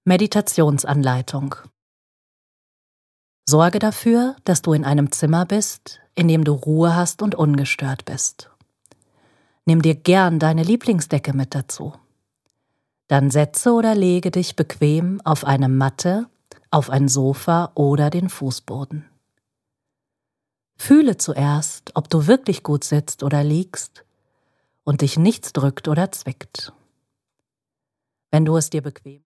Meditationsanleitung. Sorge dafür, dass du in einem Zimmer bist, in dem du Ruhe hast und ungestört bist. Nimm dir gern deine Lieblingsdecke mit dazu. Dann setze oder lege dich bequem auf eine Matte, auf ein Sofa oder den Fußboden. Fühle zuerst, ob du wirklich gut sitzt oder liegst und dich nichts drückt oder zwickt. Wenn du es dir bequem